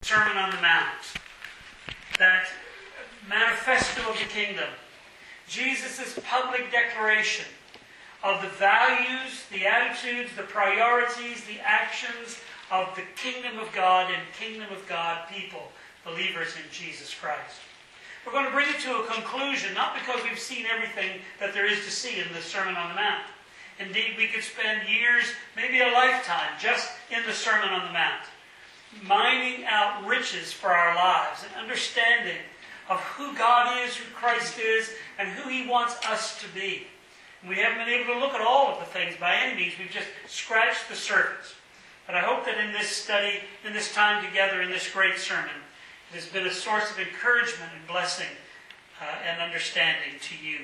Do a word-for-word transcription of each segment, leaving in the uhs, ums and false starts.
Sermon on the Mount, that manifesto of the kingdom, Jesus' public declaration of the values, the attitudes, the priorities, the actions of the kingdom of God and kingdom of God people, believers in Jesus Christ. We're going to bring it to a conclusion, not because we've seen everything that there is to see in the Sermon on the Mount. Indeed, we could spend years, maybe a lifetime, just in the Sermon on the Mount, mining out riches for our lives and understanding of who God is, who Christ is, and who He wants us to be. And we haven't been able to look at all of the things by any means. We've just scratched the surface. But I hope that in this study, in this time together, in this great sermon, it has been a source of encouragement and blessing uh, and understanding to you.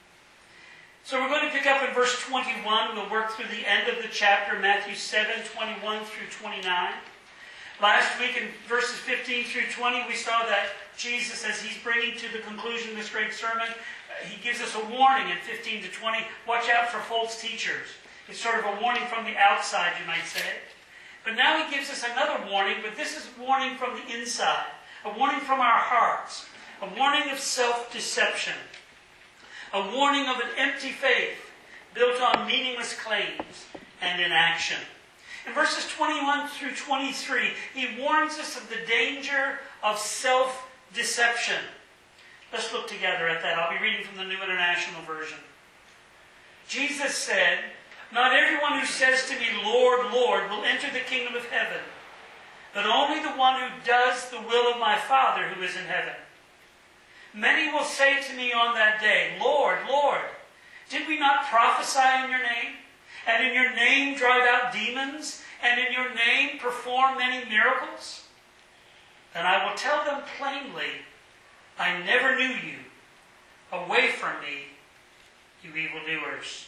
So we're going to pick up in verse twenty-one. We'll work through the end of the chapter, Matthew seven, twenty-one through twenty-nine. Last week in verses fifteen through twenty, we saw that Jesus, as He's bringing to the conclusion of this great sermon, He gives us a warning in fifteen to twenty. Watch out for false teachers. It's sort of a warning from the outside, you might say. But now He gives us another warning, but this is a warning from the inside. A warning from our hearts. A warning of self-deception. A warning of an empty faith built on meaningless claims and inaction. In verses twenty-one through twenty-three, He warns us of the danger of self-deception. Let's look together at that. I'll be reading from the New International Version. Jesus said, "Not everyone who says to me, 'Lord, Lord,' will enter the kingdom of heaven, but only the one who does the will of my Father who is in heaven. Many will say to me on that day, 'Lord, Lord, did we not prophesy in your name? And in your name drive out demons? And in your name perform many miracles?' Then I will tell them plainly, 'I never knew you. Away from me, you evildoers.'"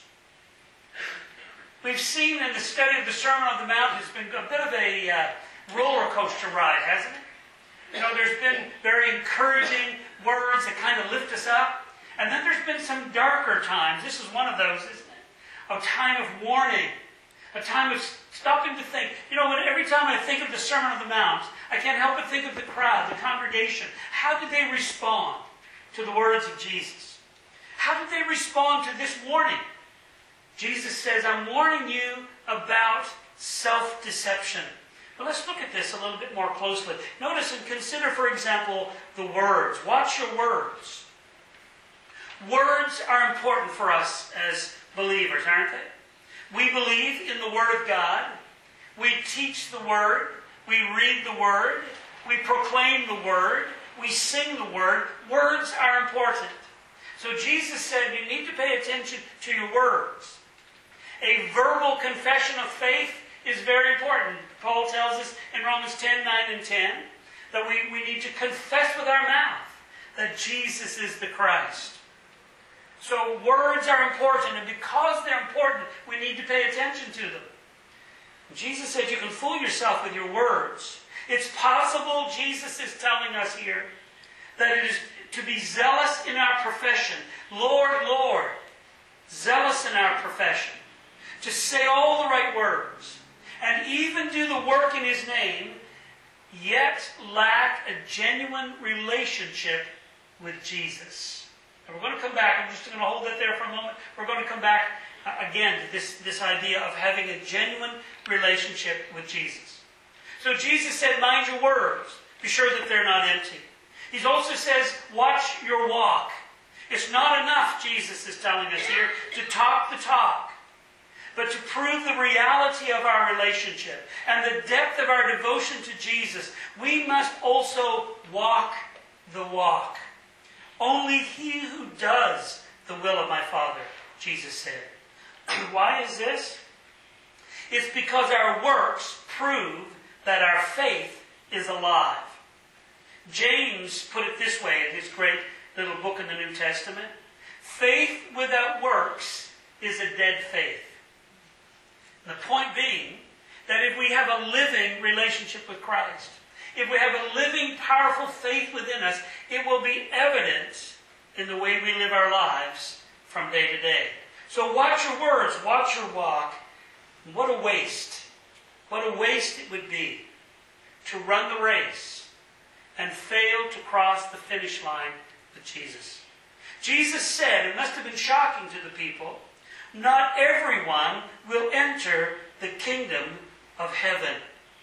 We've seen in the study of the Sermon on the Mount, it's been a bit of a uh, roller coaster ride, hasn't it? You know, there's been very encouraging words that kind of lift us up. And then there's been some darker times. This is one of those, isn't it? A time of warning. A time of stopping to think. You know, every time I think of the Sermon on the Mount, I can't help but think of the crowd, the congregation. How did they respond to the words of Jesus? How did they respond to this warning? Jesus says, "I'm warning you about self-deception." But let's look at this a little bit more closely. Notice and consider, for example, the words. Watch your words. Words are important for us as believers, aren't they? We believe in the Word of God. We teach the Word. We read the Word. We proclaim the Word. We sing the Word. Words are important. So Jesus said you need to pay attention to your words. A verbal confession of faith is very important. Paul tells us in Romans ten, nine and ten that we, we need to confess with our mouth that Jesus is the Christ. So words are important, and because they're important, we need to pay attention to them. Jesus said you can fool yourself with your words. It's possible, Jesus is telling us here, that it is to be zealous in our profession. Lord, Lord, zealous in our profession. To say all the right words, and even do the work in His name, yet lack a genuine relationship with Jesus. And we're going to come back. I'm just going to hold that there for a moment. We're going to come back uh, again to this, this idea of having a genuine relationship with Jesus. So Jesus said, mind your words. Be sure that they're not empty. He also says, watch your walk. It's not enough, Jesus is telling us here, to talk the talk, but to prove the reality of our relationship and the depth of our devotion to Jesus, we must also walk the walk. Only he who does the will of my Father, Jesus said. Why is this? It's because our works prove that our faith is alive. James put it this way in his great little book in the New Testament. Faith without works is a dead faith. The point being that if we have a living relationship with Christ, if we have a living, powerful faith within us, it will be evident in the way we live our lives from day to day. So watch your words, watch your walk. What a waste. What a waste it would be to run the race and failed to cross the finish line with Jesus. Jesus said, it must have been shocking to the people, not everyone will enter the kingdom of heaven.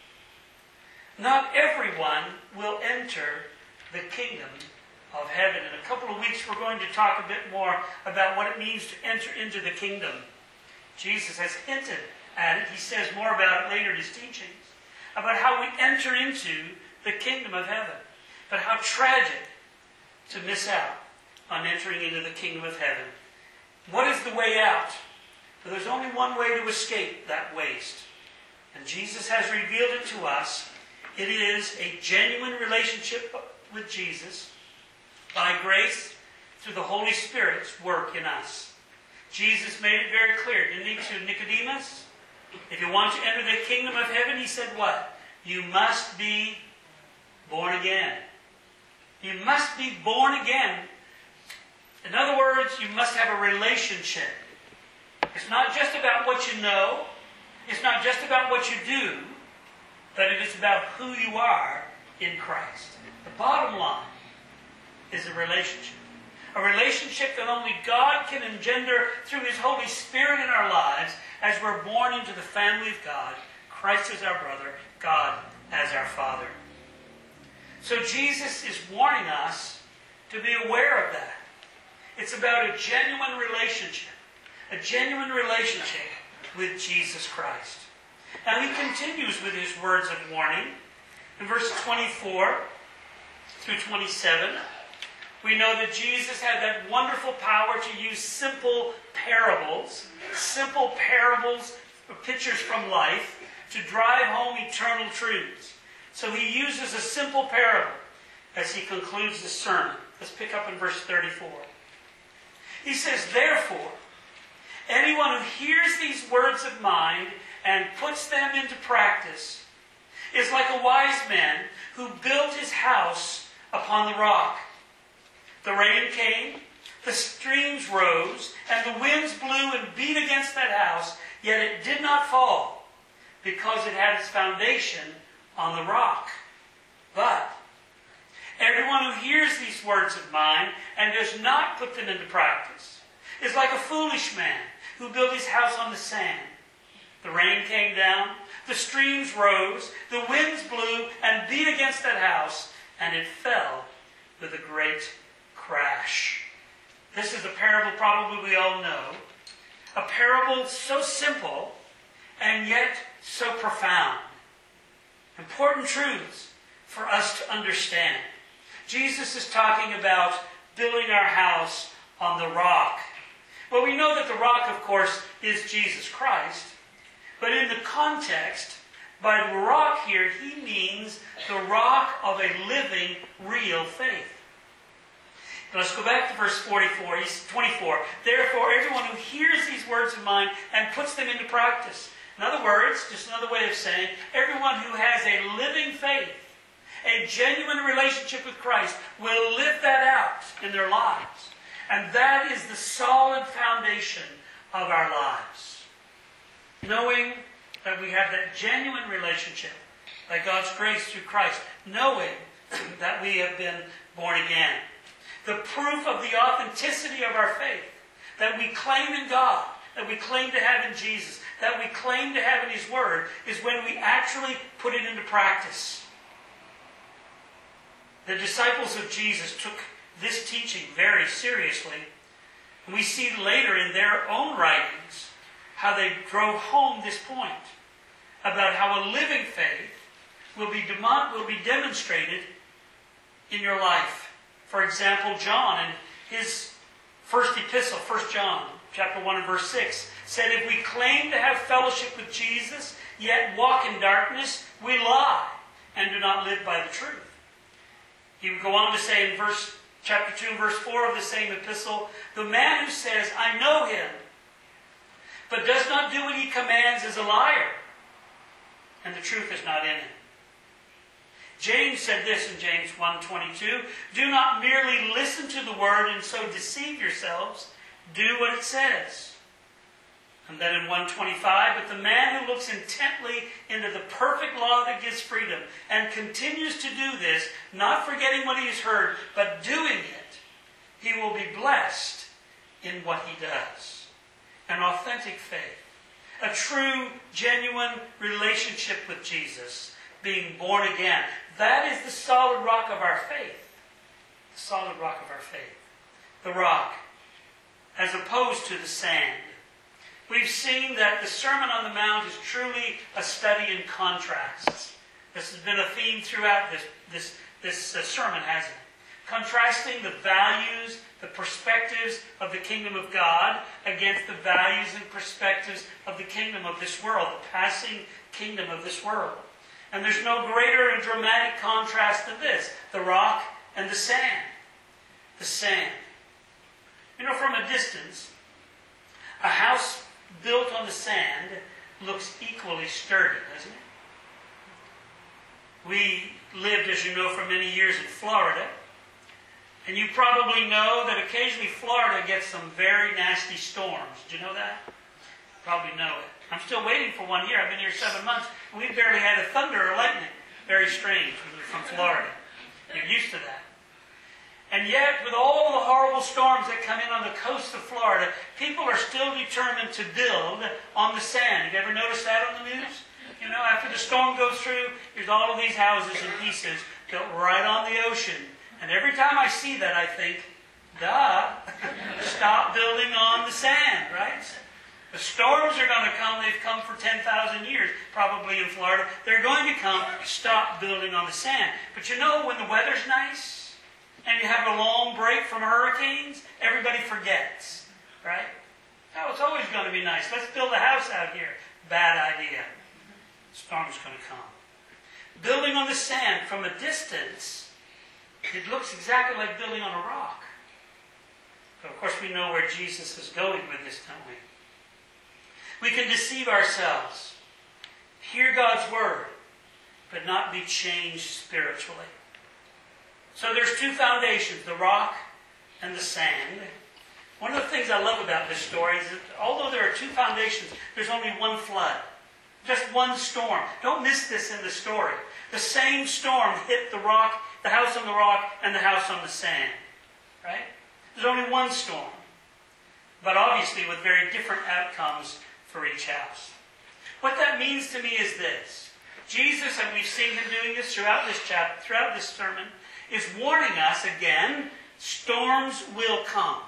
Not everyone will enter the kingdom of heaven. In a couple of weeks, we're going to talk a bit more about what it means to enter into the kingdom. Jesus has hinted at it. He says more about it later in his teachings, about how we enter into the kingdom of heaven. But how tragic to miss out on entering into the kingdom of heaven. What is the way out? Well, there's only one way to escape that waste. And Jesus has revealed it to us. It is a genuine relationship with Jesus by grace through the Holy Spirit's work in us. Jesus made it very clear, didn't he, to Nicodemus? If you want to enter the kingdom of heaven, he said what? You must be born again. You must be born again. In other words, you must have a relationship. It's not just about what you know. It's not just about what you do. But it is about who you are in Christ. The bottom line is a relationship. A relationship that only God can engender through His Holy Spirit in our lives as we're born into the family of God. Christ as our brother, God as our Father. So Jesus is warning us to be aware of that. It's about a genuine relationship. A genuine relationship with Jesus Christ. And he continues with his words of warning. In verses twenty-four through twenty-seven, we know that Jesus had that wonderful power to use simple parables, simple parables, pictures from life, to drive home eternal truths. So he uses a simple parable as he concludes the sermon. Let's pick up in verse thirty-four. He says, therefore, anyone who hears these words of mine and puts them into practice is like a wise man who built his house upon the rock. The rain came, the streams rose, and the winds blew and beat against that house, yet it did not fall, because it had its foundation on the rock. But everyone who hears these words of mine and does not put them into practice is like a foolish man who built his house on the sand. The rain came down, the streams rose, the winds blew and beat against that house, and it fell with a great crash. This is a parable probably we all know. A parable so simple and yet so profound. Important truths for us to understand. Jesus is talking about building our house on the rock. Well, we know that the rock, of course, is Jesus Christ. But in the context, by the rock here, he means the rock of a living, real faith. Let's go back to verse forty-four, twenty-four. Therefore, everyone who hears these words of mine and puts them into practice. In other words, just another way of saying, everyone who has a living faith, a genuine relationship with Christ, will live that out in their lives. And that is the solid foundation of our lives. Knowing that we have that genuine relationship by God's grace through Christ. Knowing that we have been born again. The proof of the authenticity of our faith that we claim in God, that we claim to have in Jesus, that we claim to have in His Word, is when we actually put it into practice. The disciples of Jesus took this teaching very seriously. And we see later in their own writings how they drove home this point about how a living faith will be, dem- will be demonstrated in your life. For example, John in his first epistle, First John, chapter one and verse six, said, if we claim to have fellowship with Jesus, yet walk in darkness, we lie and do not live by the truth. He would go on to say in verse chapter two, verse four of the same epistle, the man who says, I know him, but does not do what he commands is a liar, and the truth is not in him. James said this in James one twenty-two, do not merely listen to the word and so deceive yourselves, do what it says. And then in one twenty-five, but the man who looks intently into the perfect law that gives freedom and continues to do this, not forgetting what he has heard, but doing it, he will be blessed in what he does. An authentic faith. A true, genuine relationship with Jesus. Being born again. That is the solid rock of our faith. The solid rock of our faith. The rock. As opposed to the sand. We've seen that the Sermon on the Mount is truly a study in contrasts. This has been a theme throughout this, this, this uh, sermon, hasn't it? Contrasting the values, the perspectives of the kingdom of God against the values and perspectives of the kingdom of this world, the passing kingdom of this world. And there's no greater and dramatic contrast than this, the rock and the sand. The sand. You know, from a distance, a house built on the sand looks equally sturdy, doesn't it? We lived, as you know, for many years in Florida. And you probably know that occasionally Florida gets some very nasty storms. Do you know that? Probably know it. I'm still waiting for one here. I've been here seven months. And we barely had a thunder or lightning. Very strange from Florida. You're used to that. And yet, with all the horrible storms that come in on the coast of Florida, people are still determined to build on the sand. Have you ever noticed that on the news? You know, after the storm goes through, there's all of these houses and pieces built right on the ocean. And every time I see that, I think, duh, stop building on the sand, right? The storms are going to come. They've come for ten thousand years, probably in Florida. They're going to come. Stop building on the sand. But you know, when the weather's nice, and you have a long break from hurricanes, everybody forgets, right? Oh, it's always going to be nice. Let's build a house out here. Bad idea. Storm's going to come. Building on the sand from a distance, it looks exactly like building on a rock. But of course we know where Jesus is going with this, don't we? We can deceive ourselves, hear God's word, but not be changed spiritually. So there's two foundations, the rock and the sand. One of the things I love about this story is that although there are two foundations, there's only one flood. Just one storm. Don't miss this in the story. The same storm hit the rock, the house on the rock, and the house on the sand. Right? There's only one storm. But obviously with very different outcomes for each house. What that means to me is this. Jesus, and we've seen him doing this throughout this chapter, throughout this sermon, is warning us again, storms will come.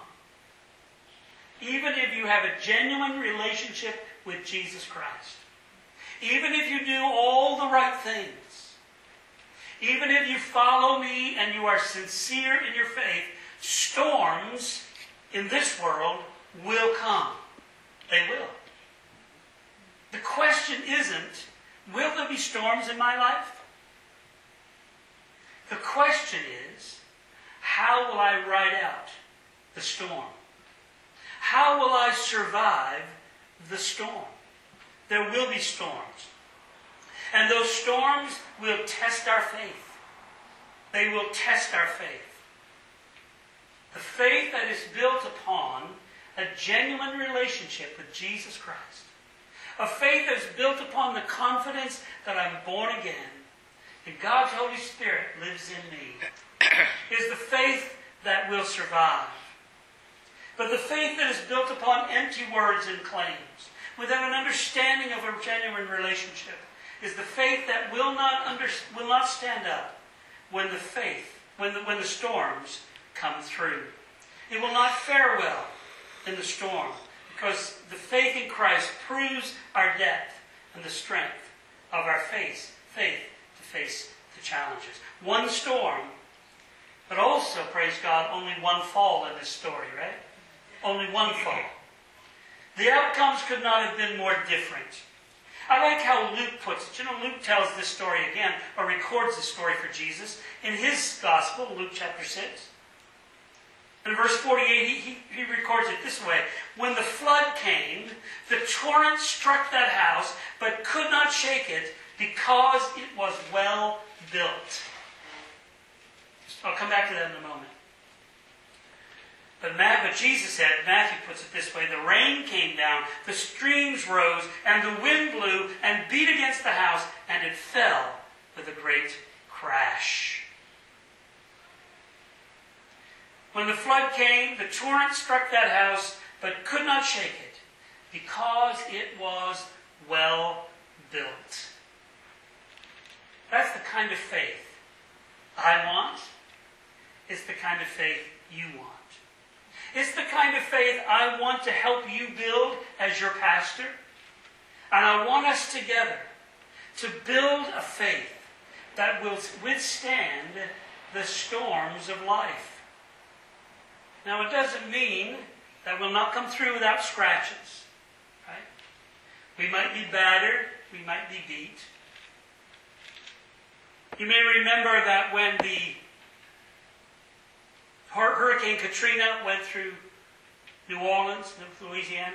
Even if you have a genuine relationship with Jesus Christ. Even if you do all the right things. Even if you follow me and you are sincere in your faith, storms in this world will come. They will. The question isn't, will there be storms in my life? The question is, how will I ride out the storm? How will I survive the storm? There will be storms. And those storms will test our faith. They will test our faith. The faith that is built upon a genuine relationship with Jesus Christ. A faith that is built upon the confidence that I'm born again and God's Holy Spirit lives in me, is the faith that will survive. But the faith that is built upon empty words and claims, without an understanding of a genuine relationship, is the faith that will not under, will not stand up when the faith, when the, when the storms come through. It will not fare well in the storm, because the faith in Christ proves our depth and the strength of our faith, faith to face the challenges. One storm, but also, praise God, only one fall in this story, right? Only one fall. The outcomes could not have been more different. I like how Luke puts it. You know, Luke tells this story again, or records this story for Jesus in his gospel, Luke chapter six. In verse forty-eight, he, he, he records it this way. When the flood came, the torrent struck that house, but could not shake it, because it was well built. I'll come back to that in a moment. But, but Jesus said, Matthew puts it this way, the rain came down, the streams rose, and the wind blew and beat against the house, and it fell with a great crash. When the flood came, the torrent struck that house, but could not shake it, because it was well built. That's the kind of faith I want. It's the kind of faith you want. It's the kind of faith I want to help you build as your pastor. And I want us together to build a faith that will withstand the storms of life. Now, it doesn't mean that we'll not come through without scratches. Right? We might be battered. We might be beat. You may remember that when the Hurricane Katrina went through New Orleans, Louisiana,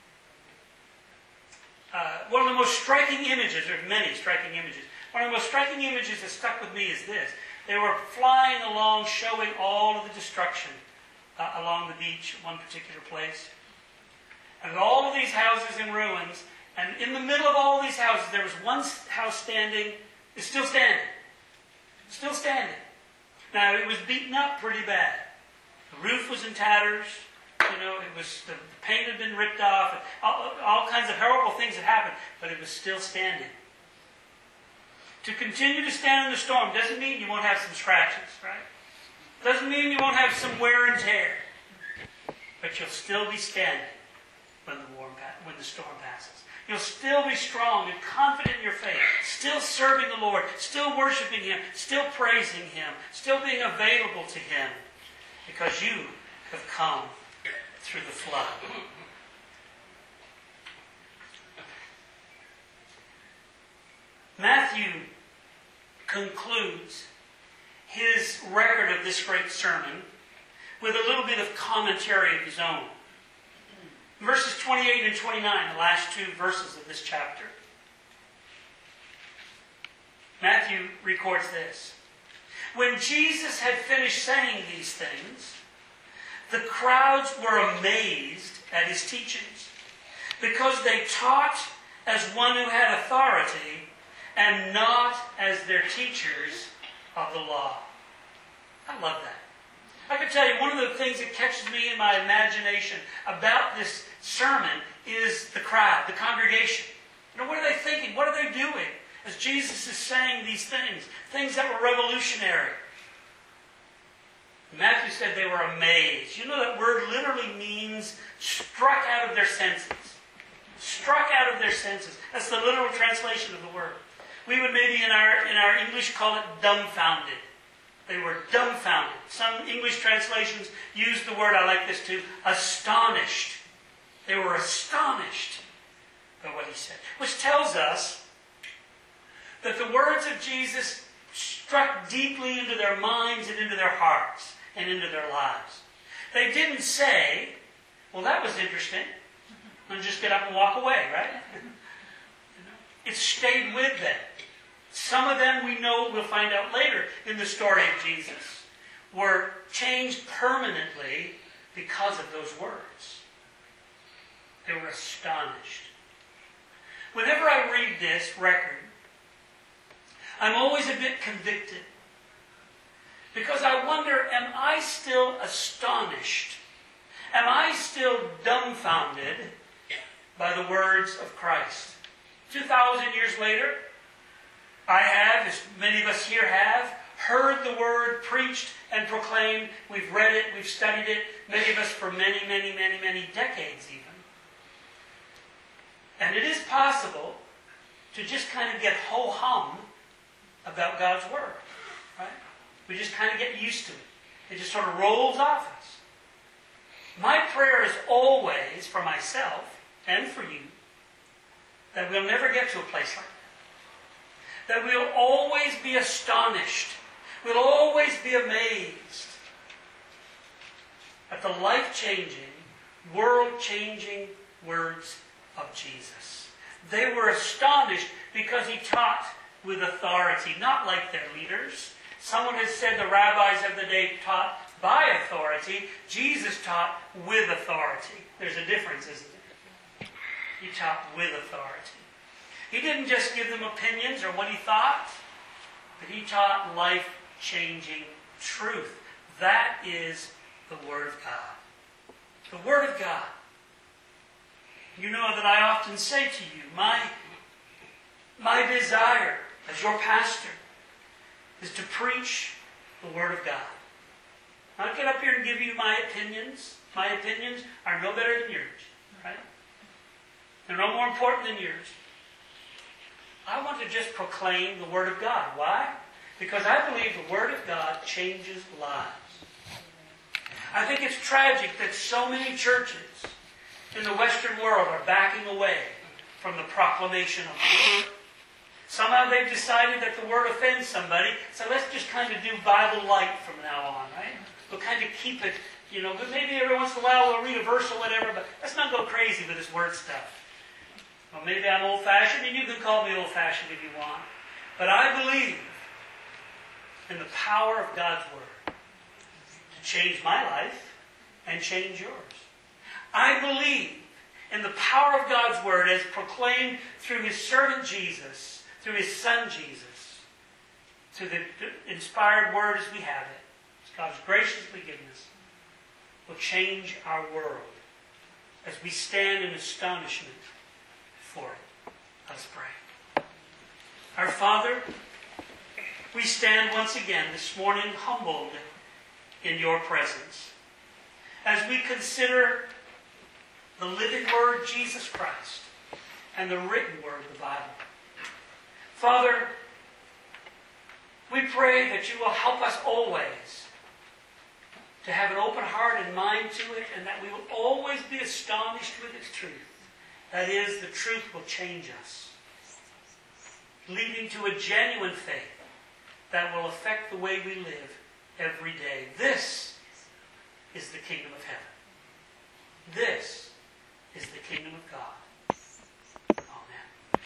uh, one of the most striking images, there are many striking images, one of the most striking images that stuck with me is this. They were flying along showing all of the destruction uh, along the beach at one particular place. And all of these houses in ruins, and in the middle of all of these houses, there was one house standing, it's still standing. Still standing. Now, it was beaten up pretty bad. The roof was in tatters. You know, it was the paint had been ripped off. And all, all kinds of horrible things had happened, but it was still standing. To continue to stand in the storm doesn't mean you won't have some scratches, right? Doesn't mean you won't have some wear and tear. But you'll still be standing when the, warm, when the storm passes. You'll still be strong and confident in your faith, still serving the Lord, still worshiping Him, still praising Him, still being available to Him, because you have come through the flood. Matthew concludes his record of this great sermon with a little bit of commentary of his own. Verses twenty-eight and twenty-nine, the last two verses of this chapter. Matthew records this. When Jesus had finished saying these things, the crowds were amazed at his teachings, because they taught as one who had authority and not as their teachers of the law. I love that. I can tell you, one of the things that catches me in my imagination about this sermon is the crowd, the congregation. You know, what are they thinking? What are they doing as Jesus is saying these things? Things that were revolutionary. Matthew said they were amazed. You know, that word literally means struck out of their senses. Struck out of their senses. That's the literal translation of the word. We would maybe in our, in our English call it dumbfounded. They were dumbfounded. Some English translations use the word, I like this too, astonished. They were astonished by what he said. Which tells us that the words of Jesus struck deeply into their minds and into their hearts and into their lives. They didn't say, well, that was interesting, and just get up and walk away, right? It stayed with them. Some of them, we know, we'll find out later in the story of Jesus, were changed permanently because of those words. They were astonished. Whenever I read this record, I'm always a bit convicted, because I wonder, am I still astonished? Am I still dumbfounded by the words of Christ? Two thousand years later, I have, as many of us here have, heard the word preached and proclaimed. We've read it, we've studied it, many of us for many, many, many, many decades even. And it is possible to just kind of get ho-hum about God's Word. Right? We just kind of get used to it. It just sort of rolls off us. My prayer is always for myself and for you that we'll never get to a place like that. That we'll always be astonished. We'll always be amazed at the life-changing, world-changing words of Jesus. They were astonished because he taught with authority, not like their leaders. Someone has said the rabbis of the day taught by authority. Jesus taught with authority. There's a difference, isn't there? He taught with authority. He didn't just give them opinions or what he thought, but he taught life-changing truth. That is the Word of God. The Word of God. You know that I often say to you, my, my desire as your pastor is to preach the Word of God. Not get up here and give you my opinions. My opinions are no better than yours. Right? They're no more important than yours. I want to just proclaim the Word of God. Why? Because I believe the Word of God changes lives. I think it's tragic that so many churches in the Western world are backing away from the proclamation of the Word. Somehow they've decided that the Word offends somebody, so let's just kind of do Bible light from now on, right? We'll kind of keep it, you know, but maybe every once in a while we'll read a verse or whatever, but let's not go crazy with this Word stuff. Well, maybe I'm old-fashioned, and you can call me old-fashioned if you want. But I believe in the power of God's Word to change my life and change yours. I believe in the power of God's Word as proclaimed through His servant Jesus, through His Son Jesus, through the inspired Word as we have it, as God's graciously given us, will change our world as we stand in astonishment for it. Let us pray. Our Father, we stand once again this morning humbled in your presence as we consider the living Word, Jesus Christ, and the written Word, the Bible. Father, we pray that you will help us always to have an open heart and mind to it, and that we will always be astonished with its truth. That is, the truth will change us, leading to a genuine faith that will affect the way we live every day. This is the kingdom of heaven. This is the kingdom